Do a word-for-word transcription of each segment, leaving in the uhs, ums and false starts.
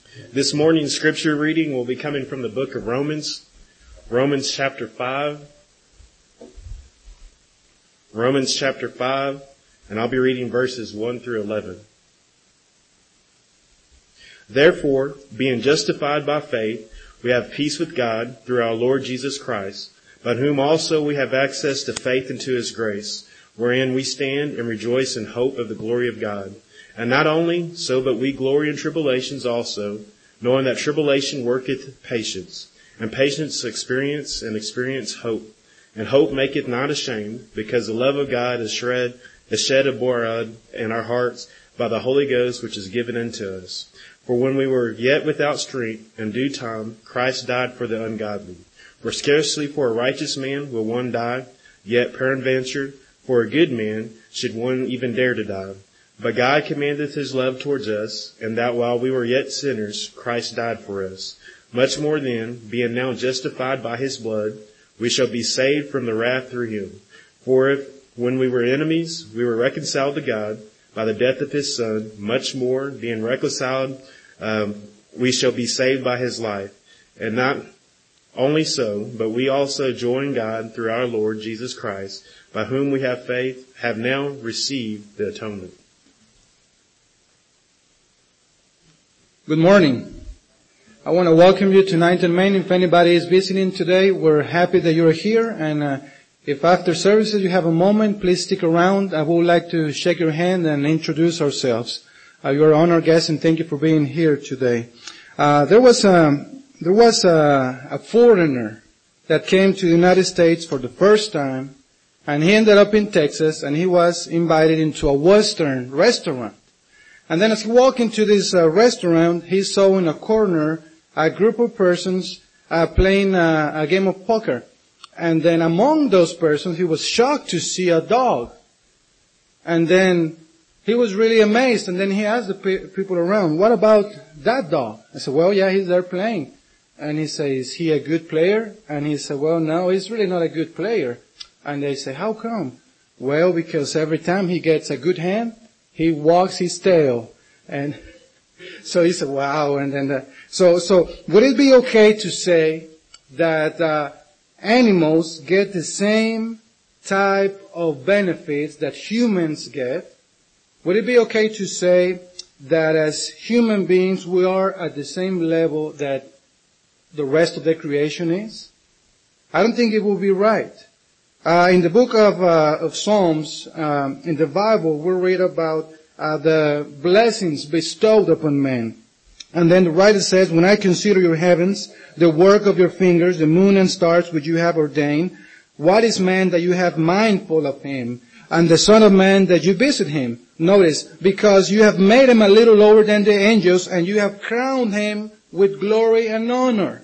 This morning's scripture reading will be coming from the book of Romans, Romans chapter five. Romans chapter five, and I'll be reading verses one through eleven. Therefore, being justified by faith, we have peace with God through our Lord Jesus Christ, by whom also we have access to faith into His grace, wherein we stand and rejoice in hope of the glory of God. And not only so, but we glory in tribulations also, knowing that tribulation worketh patience, and patience experience, and experience hope. And hope maketh not ashamed, because the love of God is shed, is shed abroad in our hearts by the Holy Ghost which is given unto us. For when we were yet without strength, in due time Christ died for the ungodly. For scarcely for a righteous man will one die, yet peradventure for a good man should one even dare to die. But God commandeth His love towards us, and that while we were yet sinners, Christ died for us. Much more then, being now justified by His blood, we shall be saved from the wrath through Him. For if, when we were enemies, we were reconciled to God by the death of His Son, much more, being reconciled, um, we shall be saved by His life. And not only so, but we also joy in God through our Lord Jesus Christ, by whom we have faith, have now received the atonement. Good morning. I want to welcome you to Ninth and Main. If anybody is visiting today, we're happy that you're here. And uh, if after services you have a moment, please stick around. I would like to shake your hand and introduce ourselves. Uh, you're an honored guest, and thank you for being here today. Uh, there was a, there was a, a foreigner that came to the United States for the first time, and he ended up in Texas, and he was invited into a Western restaurant. And then as he walked into this uh, restaurant, he saw in a corner a group of persons uh, playing uh, a game of poker. And then among those persons, he was shocked to see a dog. And then he was really amazed. And then he asked the pe- people around, what about that dog? I said, well, yeah, he's there playing. And he said, is he a good player? And he said, well, no, he's really not a good player. And they say, how come? Well, because every time he gets a good hand, he wags his tail. And so he said, wow. And then, uh, so, so would it be okay to say that, uh, animals get the same type of benefits that humans get? Would it be okay to say that as human beings, we are at the same level that the rest of the creation is? I don't think it would be right. Uh, in the book of, uh, of Psalms, um, in the Bible, we read about, uh, the blessings bestowed upon man. And then the writer says, when I consider your heavens, the work of your fingers, the moon and stars which you have ordained, what is man that you have mindful of him? And the son of man that you visit him? Notice, because you have made him a little lower than the angels, and you have crowned him with glory and honor.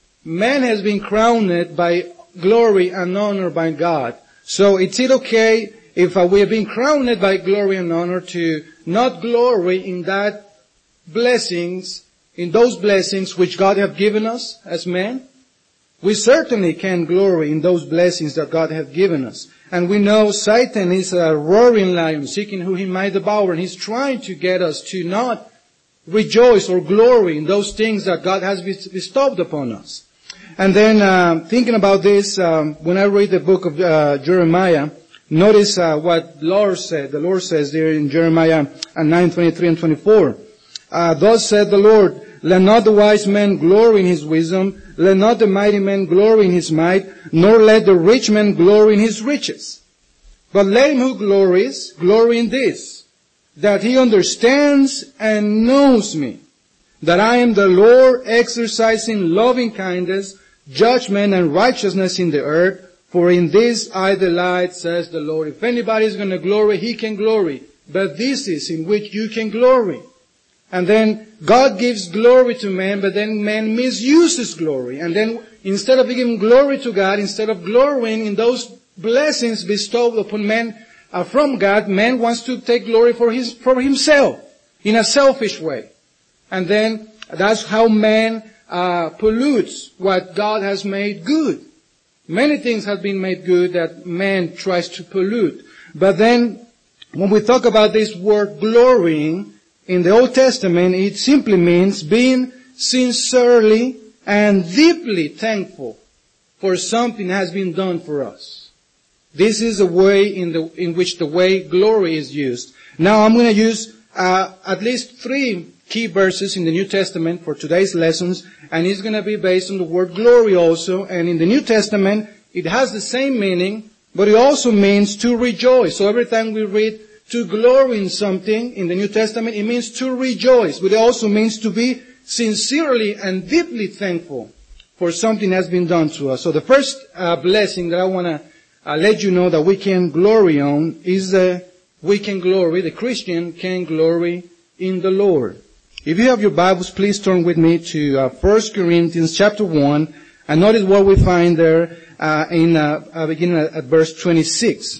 Man has been crowned by glory and honor by God. So is it okay if uh, we have been crowned by glory and honor to not glory in that blessings, in those blessings which God have given us as men? We certainly can glory in those blessings that God have given us. And we know Satan is a roaring lion seeking who he might devour, and he's trying to get us to not rejoice or glory in those things that God has bestowed upon us. And then, um, thinking about this, um, when I read the book of uh, Jeremiah, notice uh, what the Lord said. The Lord says there in Jeremiah nine twenty-three and twenty-four. Uh, Thus said the Lord, let not the wise man glory in his wisdom, let not the mighty man glory in his might, nor let the rich man glory in his riches. But let him who glories, glory in this, that he understands and knows me, that I am the Lord exercising loving kindness, judgment and righteousness in the earth, for in this I delight, says the Lord. If anybody is going to glory, he can glory. But this is in which you can glory. And then God gives glory to man, but then man misuses glory. And then instead of giving glory to God, instead of glorying in those blessings bestowed upon man uh, from God, man wants to take glory for his for himself in a selfish way. And then that's how man uh, pollutes what God has made good. Many things have been made good that man tries to pollute. But then when we talk about this word glorying, in the Old Testament, it simply means being sincerely and deeply thankful for something that has been done for us. This is the way in the in which the way glory is used. Now I'm going to use uh, at least three key verses in the New Testament for today's lessons, and it's going to be based on the word glory also. And in the New Testament, it has the same meaning, but it also means to rejoice. So every time we read to glory in something in the New Testament, it means to rejoice, but it also means to be sincerely and deeply thankful for something that's been done to us. So the first uh, blessing that I want to uh, let you know that we can glory on is that we can glory, the Christian can glory in the Lord. If you have your Bibles, please turn with me to uh, First Corinthians chapter one, and notice what we find there uh, in uh, uh, beginning at, at verse twenty-six.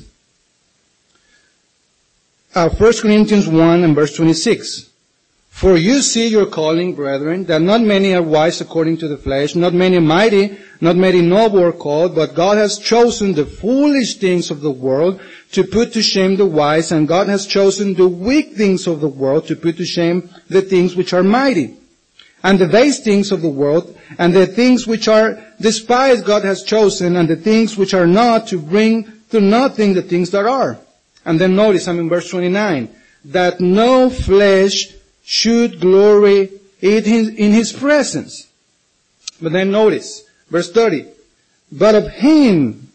Uh, First Corinthians one and verse twenty-six. For you see your calling, brethren, that not many are wise according to the flesh, not many mighty, not many noble are called, but God has chosen the foolish things of the world to put to shame the wise, and God has chosen the weak things of the world to put to shame the things which are mighty. And the base things of the world, and the things which are despised God has chosen, and the things which are not, to bring to nothing the things that are. And then notice, I'm in verse twenty-nine, that no flesh should glory in his, in his presence. But then notice, verse thirty, but of him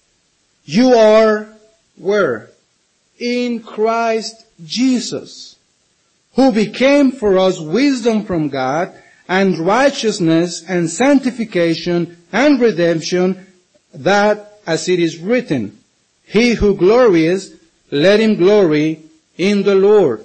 you are where? In Christ Jesus, who became for us wisdom from God, and righteousness, and sanctification, and redemption, that, as it is written, he who glories, let him glory in the Lord.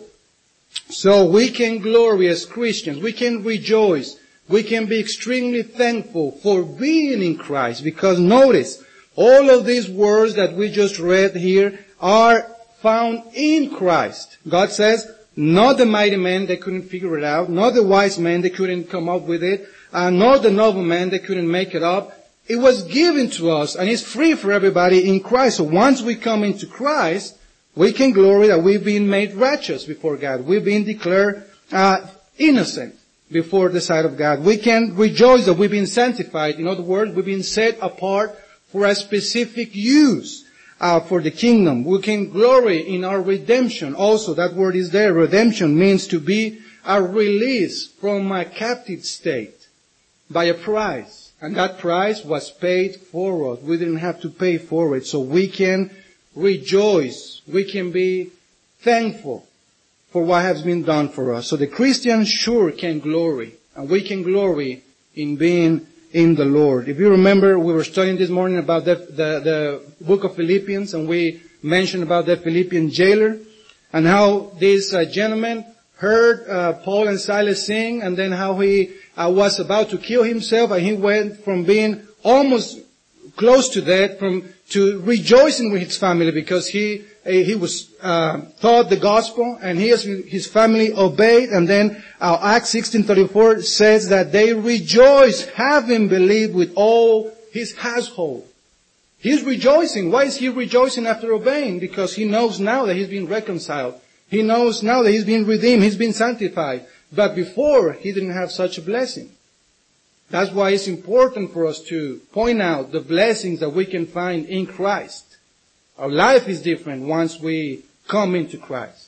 So we can glory as Christians. We can rejoice. We can be extremely thankful for being in Christ. Because notice, all of these words that we just read here are found in Christ. God says, not the mighty man, they couldn't figure it out. Not the wise man, they couldn't come up with it. Uh, not the noble man, they couldn't make it up. It was given to us, and it's free for everybody in Christ. So once we come into Christ, we can glory that we've been made righteous before God. We've been declared uh, innocent before the sight of God. We can rejoice that we've been sanctified. In other words, we've been set apart for a specific use uh, for the kingdom. We can glory in our redemption. Also, that word is there. Redemption means to be a release from a captive state by a price. And that price was paid for us. We didn't have to pay for it. So we can rejoice. We can be thankful for what has been done for us. So the Christian sure can glory. And we can glory in being in the Lord. If you remember, we were studying this morning about the, the, the book of Philippians, and we mentioned about the Philippian jailer, and how this uh, gentleman heard uh, Paul and Silas sing, and then how he uh, was about to kill himself, and he went from being almost close to death from to rejoicing with his family, because he he was uh, taught the gospel, and he has, his family obeyed. And then uh, Acts sixteen thirty-four says that they rejoiced, having believed, with all his household. He's rejoicing. Why is he rejoicing after obeying? Because he knows now that he's been reconciled. He knows now that he's been redeemed. He's been sanctified. But before, he didn't have such a blessing. That's why it's important for us to point out the blessings that we can find in Christ. Our life is different once we come into Christ.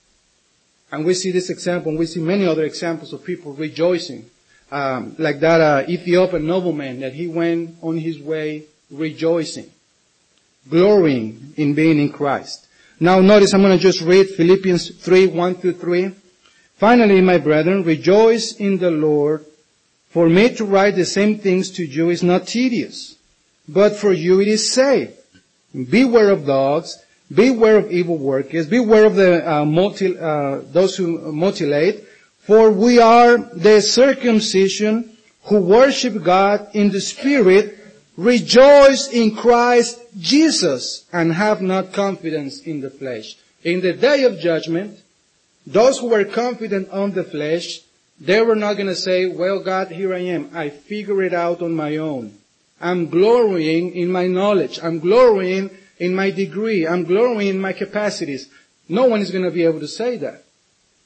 And we see this example, and we see many other examples of people rejoicing. Um, like that uh, Ethiopian nobleman, that he went on his way rejoicing, glorying in being in Christ. Now notice, I'm going to just read Philippians three, one through three. Finally, my brethren, rejoice in the Lord. For me to write the same things to you is not tedious, but for you it is safe. Beware of dogs, beware of evil workers, beware of the uh, multi, uh, those who mutilate, for we are the circumcision who worship God in the Spirit, rejoice in Christ Jesus, and have not confidence in the flesh. In the day of judgment, those who were confident on the flesh, they were not going to say, well, God, here I am. I figure it out on my own. I'm glorying in my knowledge. I'm glorying in my degree. I'm glorying in my capacities. No one is going to be able to say that.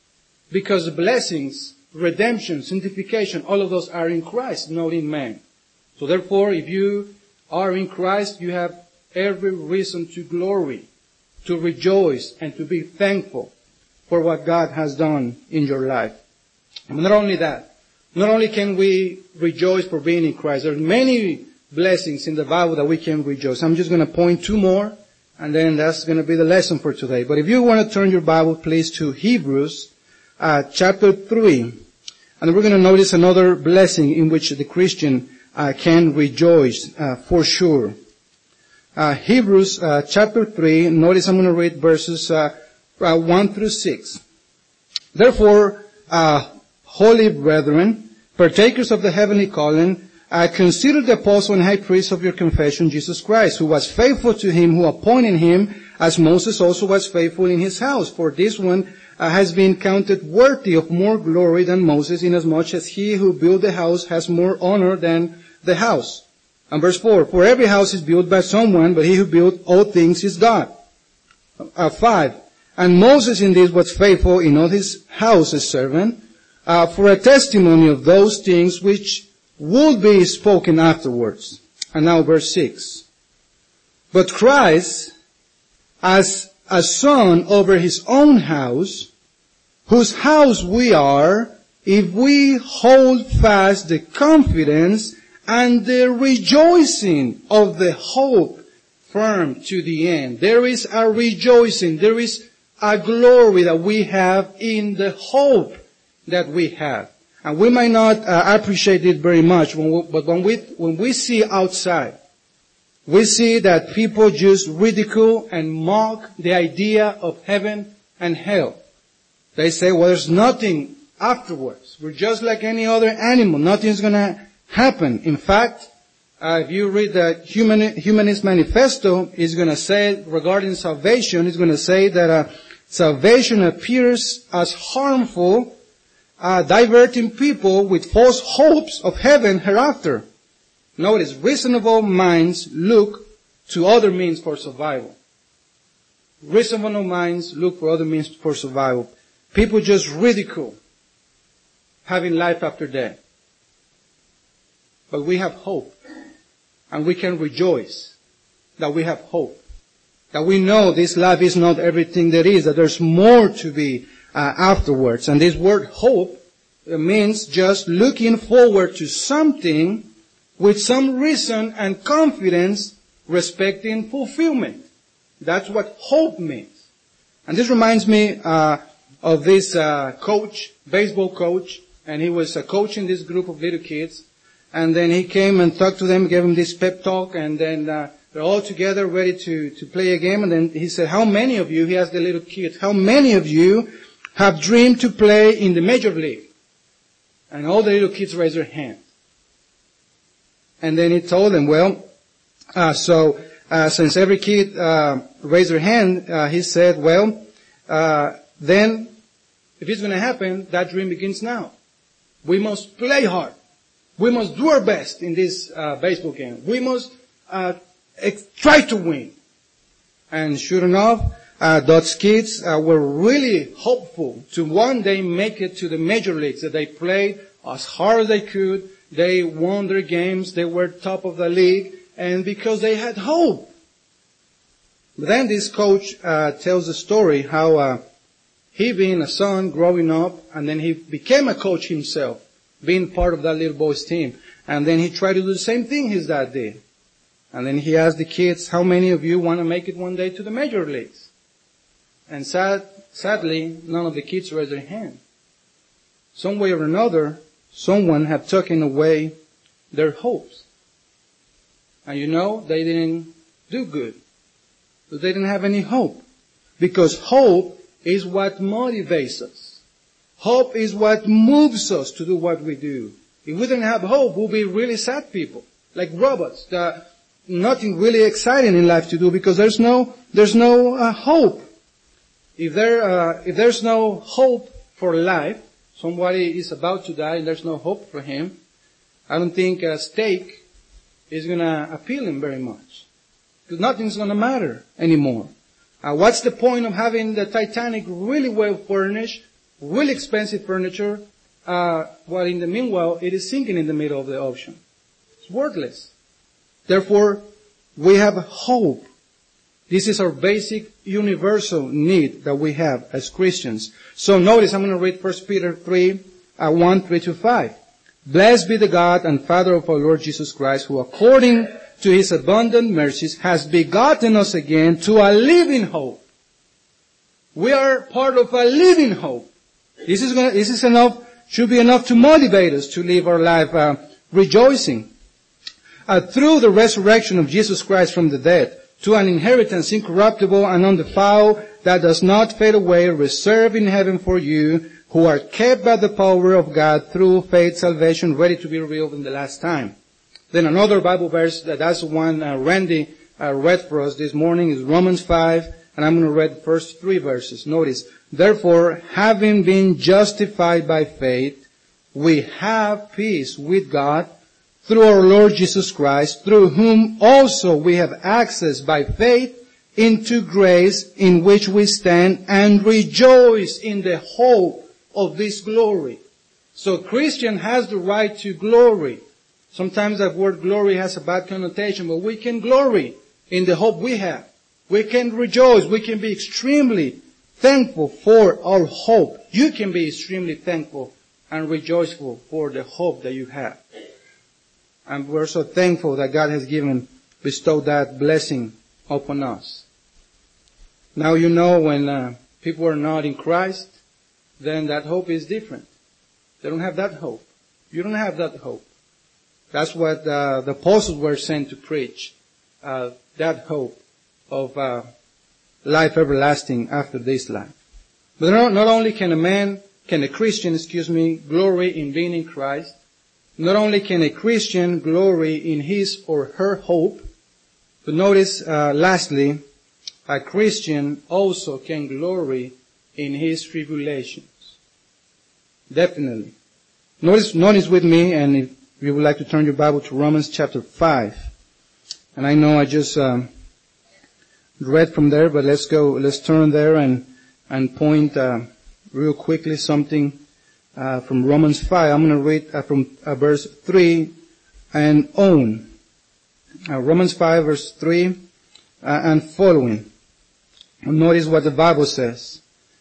Because blessings, redemption, sanctification, all of those are in Christ, not in man. So therefore, if you are in Christ, you have every reason to glory, to rejoice, and to be thankful for what God has done in your life. And not only that, not only can we rejoice for being in Christ, there are many blessings in the Bible that we can rejoice. I'm just going to point two more, and then that's going to be the lesson for today. But if you want to turn your Bible, please, to Hebrews uh, chapter three, and we're going to notice another blessing in which the Christian uh, can rejoice uh, for sure. Uh, Hebrews uh, chapter three, notice I'm going to read verses uh, uh, one through six. Therefore, uh, holy brethren, partakers of the heavenly calling, uh, consider the apostle and high priest of your confession, Jesus Christ, who was faithful to him who appointed him, as Moses also was faithful in his house. For this one uh, has been counted worthy of more glory than Moses, inasmuch as he who built the house has more honor than the house. And verse four, for every house is built by someone, but he who built all things is God. Uh, five, and Moses in this was faithful in all his house as servant, uh, for a testimony of those things which would be spoken afterwards. And now verse six. But Christ, as a son over his own house, whose house we are, if we hold fast the confidence and the rejoicing of the hope firm to the end. There is a rejoicing, there is a glory that we have in the hope that we have. And we might not uh, appreciate it very much, when we, but when we, when we see outside, we see that people just ridicule and mock the idea of heaven and hell. They say, well, there's nothing afterwards. We're just like any other animal. Nothing's gonna happen. In fact, uh, if you read the Human, Humanist Manifesto, it's going to say regarding salvation, it's going to say that uh, salvation appears as harmful, uh, diverting people with false hopes of heaven hereafter. Notice, reasonable minds look to other means for survival. Reasonable minds look for other means for survival. People just ridicule having life after death. But we have hope. And we can rejoice that we have hope. That we know this life is not everything there is. That there's more to be uh, afterwards. And this word hope means just looking forward to something with some reason and confidence respecting fulfillment. That's what hope means. And this reminds me uh, of this uh, coach, baseball coach. And he was uh, coaching this group of little kids. And then he came and talked to them, gave them this pep talk, and then uh, they're all together ready to, to play a game. And then he said, how many of you, he asked the little kids, how many of you have dreamed to play in the major league? And all the little kids raised their hand. And then he told them, well, uh, so uh, since every kid uh, raised their hand, uh, he said, well, uh, then if it's going to happen, that dream begins now. We must play hard. We must do our best in this uh, baseball game. We must uh, ex- try to win. And sure enough, uh, those kids uh, were really hopeful to one day make it to the major leagues. That they played as hard as they could. They won their games. They were top of the league. And because they had hope. But then this coach uh, tells the story how uh, he being a son growing up, and then he became a coach himself, being part of that little boy's team. And then he tried to do the same thing his dad did. And then he asked the kids, how many of you want to make it one day to the major leagues? And sad, sadly, none of the kids raised their hand. Some way or another, someone had taken away their hopes. And you know, they didn't do good. They didn't have any hope. Because hope is what motivates us. Hope is what moves us to do what we do. If we didn't have hope, we'll be really sad people, like robots. That nothing really exciting in life to do because there's no there's no uh, hope. If there uh, if there's no hope for life, somebody is about to die and there's no hope for him, I don't think a steak is going to appeal him very much, because nothing's going to matter anymore. Uh, what's the point of having the Titanic really well furnished really expensive furniture, uh, while in the meanwhile it is sinking in the middle of the ocean. It's worthless. Therefore, we have hope. This is our basic universal need that we have as Christians. So notice, I'm going to read First Peter three, uh, one, three to five. Blessed be the God and Father of our Lord Jesus Christ, who according to His abundant mercies has begotten us again to a living hope. We are part of a living hope. This is gonna, this is enough, should be enough to motivate us to live our life uh, rejoicing. Uh, through the resurrection of Jesus Christ from the dead, to an inheritance incorruptible and undefiled that does not fade away, reserved in heaven for you, who are kept by the power of God through faith salvation, ready to be revealed in the last time. Then another Bible verse, that that's the one uh, Randy uh, read for us this morning, is Romans five, and I'm going to read the first three verses. Notice, therefore, having been justified by faith, we have peace with God through our Lord Jesus Christ, through whom also we have access by faith into grace in which we stand and rejoice in the hope of this glory. So Christian has the right to glory. Sometimes that word glory has a bad connotation, but we can glory in the hope we have. We can rejoice. We can be extremely thankful for our hope. You can be extremely thankful and rejoiceful for the hope that you have. And we're so thankful that God has given, bestowed that blessing upon us. Now you know when uh, people are not in Christ, then that hope is different. They don't have that hope. You don't have that hope. That's what uh, the apostles were sent to preach, uh, that hope of uh, life everlasting after this life. But not, not only can a man, can a Christian, excuse me, glory in being in Christ, not only can a Christian glory in his or her hope, but notice, uh, lastly, a Christian also can glory in his tribulations. Definitely. Notice, notice with me, and if you would like to turn your Bible to Romans chapter five. And I know I just um, read from there, but let's go, let's turn there and and point uh, real quickly something uh, from Romans five. I'm going to read uh, from uh, verse three and on. Uh, Romans five, verse three uh, and following. Notice what the Bible says.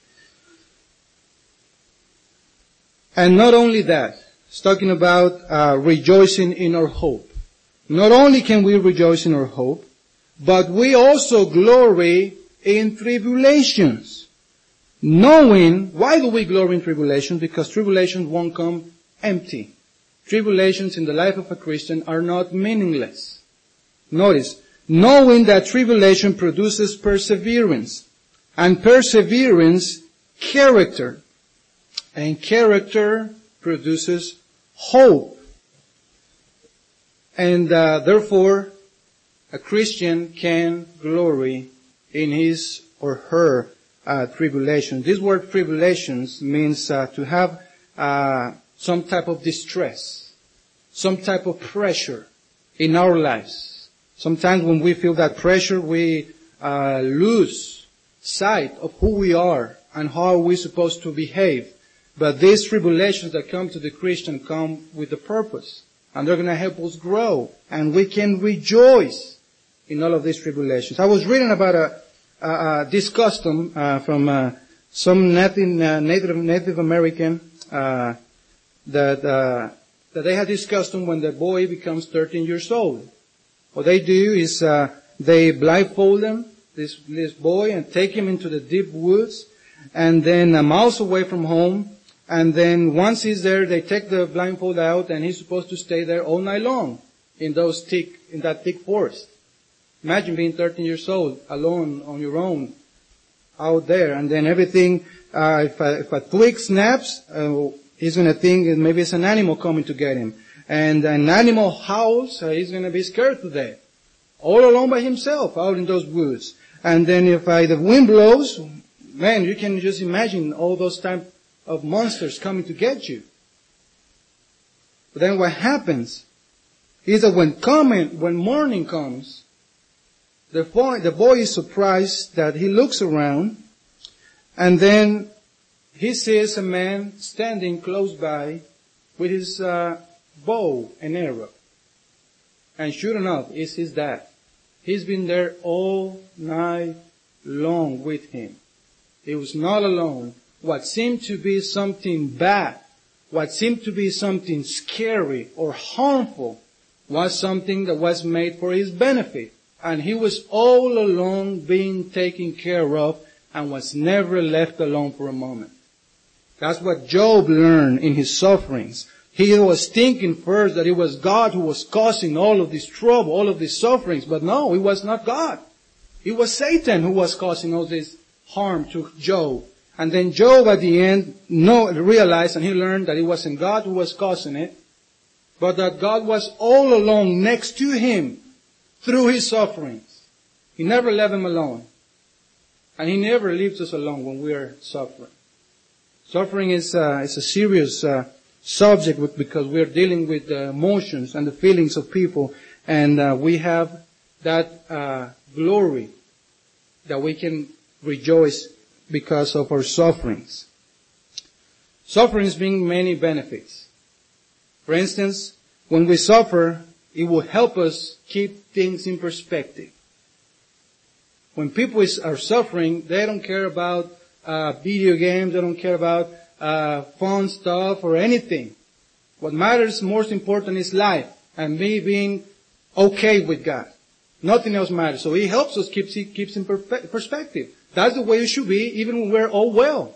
And not only that, it's talking about uh, rejoicing in our hope. Not only can we rejoice in our hope, but we also glory in tribulations. Knowing, why do we glory in tribulations? Because tribulations won't come empty. Tribulations in the life of a Christian are not meaningless. Notice, knowing that tribulation produces perseverance, and perseverance, character, and character produces hope. And uh, therefore, a Christian can glory in his or her uh, tribulation. This word tribulations means uh, to have uh, some type of distress, some type of pressure in our lives. Sometimes when we feel that pressure, we uh, lose sight of who we are and how we're supposed to behave. But these tribulations that come to the Christian come with a purpose. And they're going to help us grow. And we can rejoice in all of these tribulations. I was reading about a, a, a this custom uh, from uh, some Native, uh, Native, Native American uh, that uh, that they had this custom when the boy becomes thirteen years old. What they do is uh, they blindfold them, this, this boy, and take him into the deep woods, and then uh, miles away from home. And then once he's there, they take the blindfold out, and he's supposed to stay there all night long in those thick, in that thick forest. Imagine being thirteen years old, alone on your own, out there, and then everything. Uh, if a, if a twig snaps, uh, he's going to think that maybe it's an animal coming to get him, and an animal howls, uh, he's going to be scared to death, all alone by himself out in those woods. And then if uh, the wind blows, man, you can just imagine all those type of monsters coming to get you. But then what happens is that when coming, when morning comes, the boy, the boy is surprised that he looks around, and then he sees a man standing close by with his uh, bow and arrow. And sure enough, it's his dad. He's been there all night long with him. He was not alone. What seemed to be something bad, what seemed to be something scary or harmful, was something that was made for his benefit. And he was all along being taken care of and was never left alone for a moment. That's what Job learned in his sufferings. He was thinking first that it was God who was causing all of this trouble, all of these sufferings. But no, it was not God. It was Satan who was causing all this harm to Job. And then Job at the end know, realized and he learned that it wasn't God who was causing it, but that God was all along next to him through his sufferings. He never left him alone. And he never leaves us alone when we are suffering. Suffering is, uh, is a serious uh, subject with, because we are dealing with the emotions and the feelings of people. And uh, we have that uh, glory that we can rejoice because of our sufferings. Sufferings bring many benefits. For instance, when we suffer, it will help us keep things in perspective. When people is, are suffering, they don't care about uh, video games, they don't care about uh, fun stuff or anything. What matters most important is life and me being okay with God. Nothing else matters. So He helps us keep keeps in perspective. That's the way it should be, even when we're all well.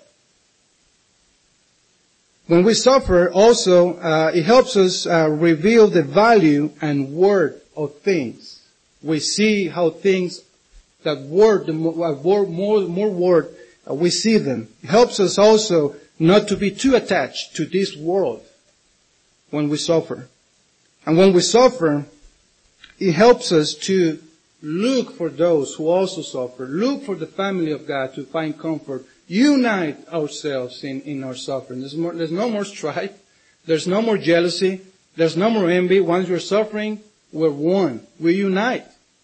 When we suffer, also, uh, it helps us uh, reveal the value and worth of things. We see how things that worth, the more, more, more worth, uh, we see them. It helps us also not to be too attached to this world when we suffer. And when we suffer, it helps us to look for those who also suffer. Look for the family of God to find comfort. Unite ourselves in, in our suffering. There's, more, there's no more strife. There's no more jealousy. There's no more envy. Once we're suffering, we're one. We unite.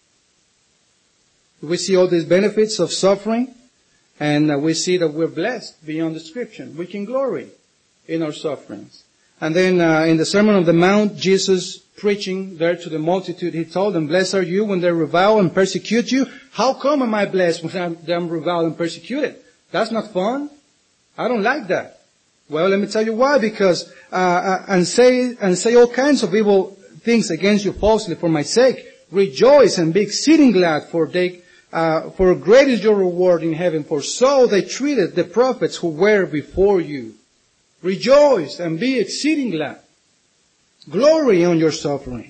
We see all these benefits of suffering, and uh, we see that we're blessed beyond description. We can glory in our sufferings. And then uh, in the Sermon on the Mount, Jesus preaching there to the multitude, He told them, "Blessed are you when they revile and persecute you." How come am I blessed when I'm, I'm reviled and persecuted? That's not fun. I don't like that. Well, let me tell you why. Because uh, uh, and say and say all kinds of evil things against you falsely for my sake. Rejoice and be exceeding glad, for they uh, for great is your reward in heaven. For so they treated the prophets who were before you. Rejoice and be exceeding glad. Glory on your sufferings.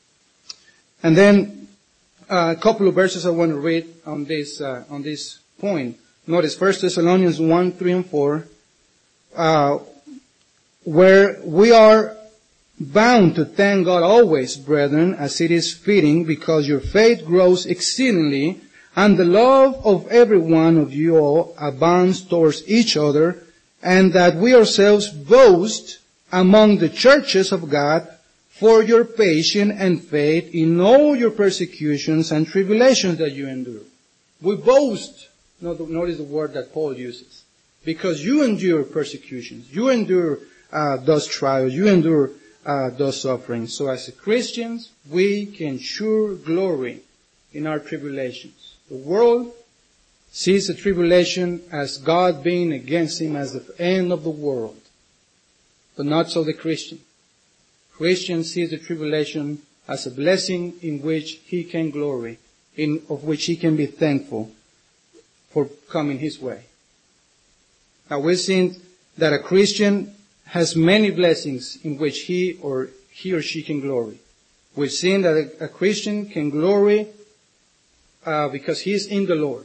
And then uh, a couple of verses I want to read on this uh, on this point. Notice First Thessalonians one, three, and four, uh, where we are bound to thank God always, brethren, as it is fitting, because your faith grows exceedingly, and the love of every one of you all abounds towards each other, and that we ourselves boast among the churches of God for your patience and faith in all your persecutions and tribulations that you endure. We boast. Notice the word that Paul uses. Because you endure persecutions. You endure uh, those trials. You endure uh, those sufferings. So as Christians, we can sure glory in our tribulations. The world sees the tribulation as God being against him, as the end of the world. But not so the Christian. Christian sees the tribulation as a blessing in which he can glory, in of which he can be thankful for coming his way. Now we've seen that a Christian has many blessings in which he or he or she can glory. We've seen that a, a Christian can glory uh, because he is in the Lord.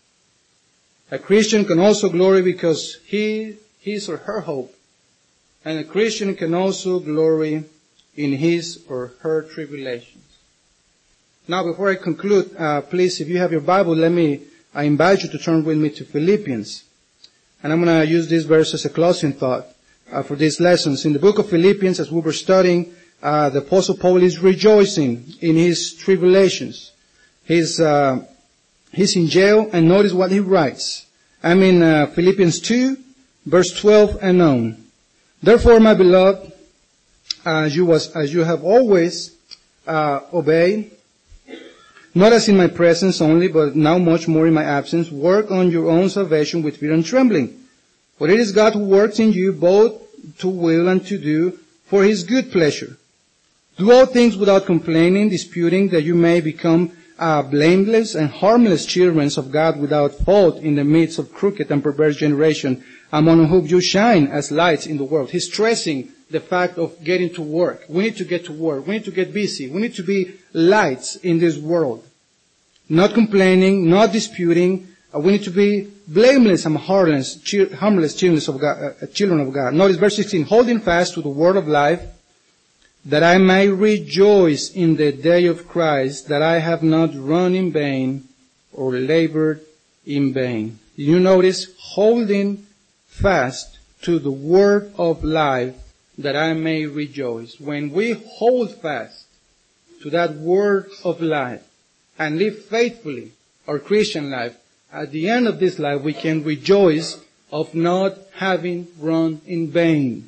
A Christian can also glory because he, his or her hope. And a Christian can also glory in his or her tribulations. Now before I conclude, uh, please, if you have your Bible, let me I invite you to turn with me to Philippians. And I'm going to use this verse as a closing thought uh, for these lessons. In the book of Philippians, as we were studying, uh, the Apostle Paul is rejoicing in his tribulations. He's, uh, he's in jail, and notice what he writes. I'm in uh, Philippians two, verse twelve and on. Therefore, my beloved, as you was, as you have always uh, obeyed, not as in my presence only, but now much more in my absence, work on your own salvation with fear and trembling. For it is God who works in you both to will and to do for His good pleasure. Do all things without complaining, disputing, that you may become uh, blameless and harmless children of God without fault in the midst of crooked and perverse generation, among whom you shine as lights in the world. He's stressing the fact of getting to work. We need to get to work. We need to get busy. We need to be lights in this world. Not complaining, not disputing. Uh, we need to be blameless and harmless, chi- harmless children of God, uh, children of God. Notice verse sixteen, holding fast to the word of life, that I may rejoice in the day of Christ, that I have not run in vain or labored in vain. You notice, holding fast to the word of life, that I may rejoice. When we hold fast to that word of life and live faithfully our Christian life, at the end of this life we can rejoice of not having run in vain.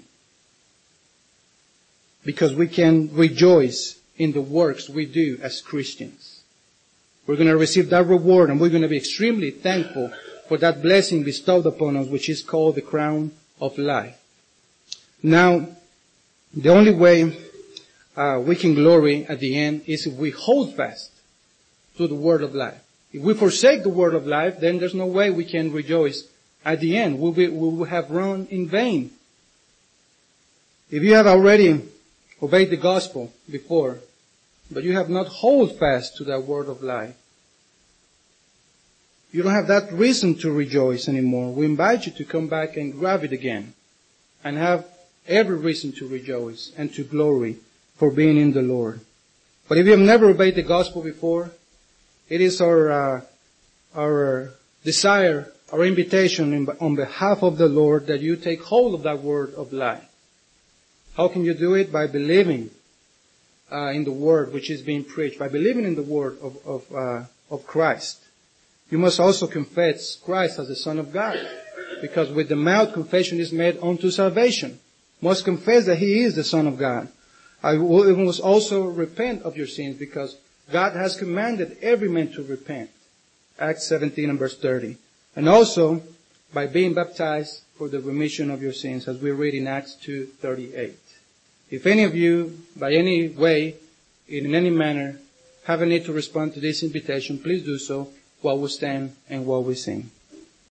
Because we can rejoice in the works we do as Christians. We're going to receive that reward, and we're going to be extremely thankful for that blessing bestowed upon us, which is called the crown of life. Now, the only way uh, we can glory at the end is if we hold fast to the word of life. If we forsake the word of life, then there's no way we can rejoice at the end. We will, we will have run in vain. If you have already obeyed the gospel before, but you have not hold fast to that word of life, you don't have that reason to rejoice anymore. We invite you to come back and grab it again and have every reason to rejoice and to glory for being in the Lord. But if you have never obeyed the gospel before, it is our uh, our desire, our invitation in, on behalf of the Lord that you take hold of that word of life. How can you do it? By believing uh, in the word which is being preached, by believing in the word of of, uh, of Christ. You must also confess Christ as the Son of God, because with the mouth confession is made unto salvation. Must confess that He is the Son of God. I must also repent of your sins, because God has commanded every man to repent. Acts seventeen and verse thirty. And also by being baptized for the remission of your sins, as we read in Acts two thirty-eight. If any of you, by any way, in any manner, have a need to respond to this invitation, please do so while we stand and while we sing.